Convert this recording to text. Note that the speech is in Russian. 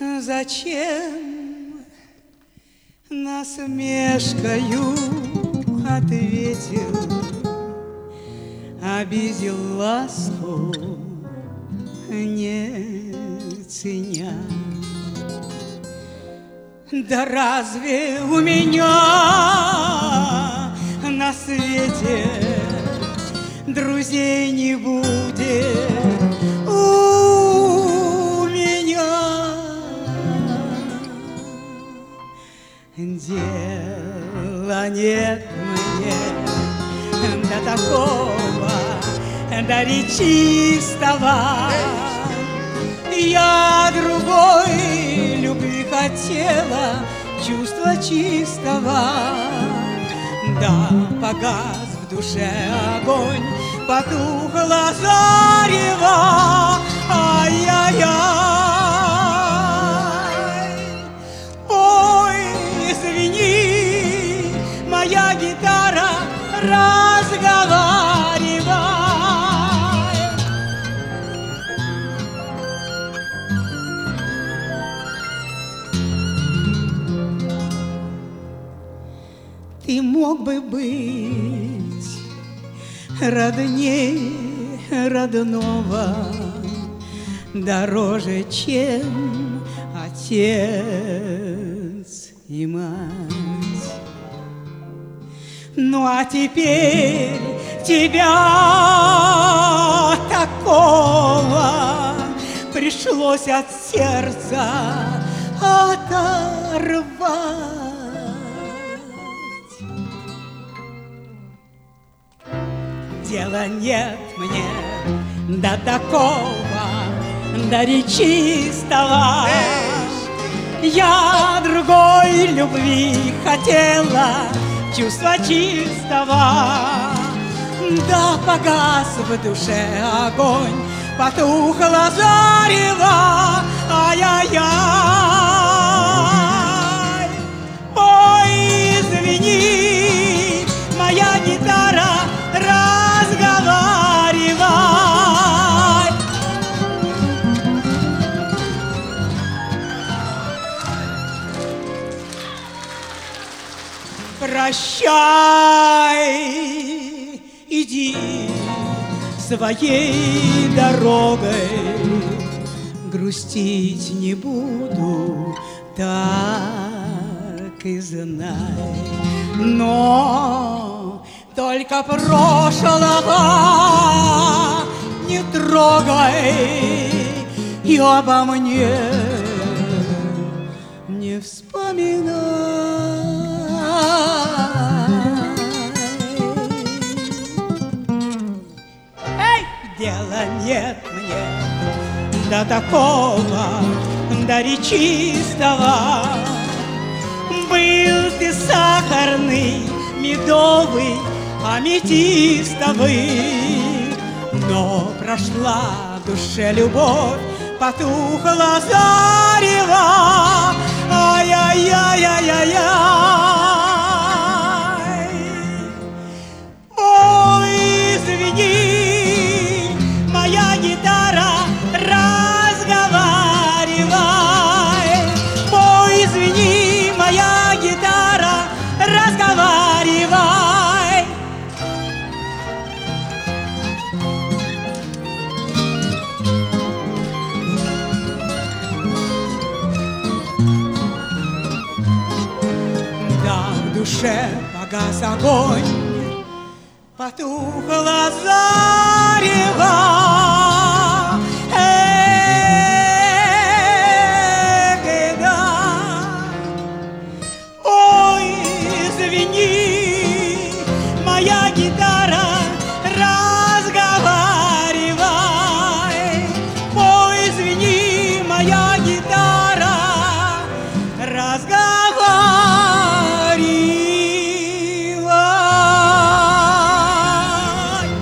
Зачем насмешкою ответил, обидел ласку, не ценя? Да разве у меня на свете друзей не будет? У меня дела нет мне до такого, до речистого. Я другой любви хотела, чувства чистого. Да погас в душе огонь, потухло зарево. Ай-яй-яй. Ой, извини, моя гитара разговаривает. Ты мог бы быть роднее родного, дороже, чем отец и мать. Ну а теперь тебя такого пришлось от сердца оторвать. Дела нет мне до такого, до речистого. Я другой любви хотела, чувства чистого. Да погас в душе огонь, потухло зарево. Ай-яй-яй. Ой, извини, моя гитара разговаривай. Прощай, иди своей дорогой, грустить не буду, так и знай. Но только прошлого не трогай и обо мне не вспоминай. Эй, дела нет мне до такого, до речистого. Был ты сахарный, медовый, аметистовый, но прошла в душе любовь, потухло зарево. Ай-яй-яй-яй-яй. Ой, извини, моя гитара разговаривай. Ой, извини, моя гитара разговаривай. Да, в душе погас огонь, потухло зарево. Моя гитара разговаривай. Ой, извини, моя гитара разговаривай.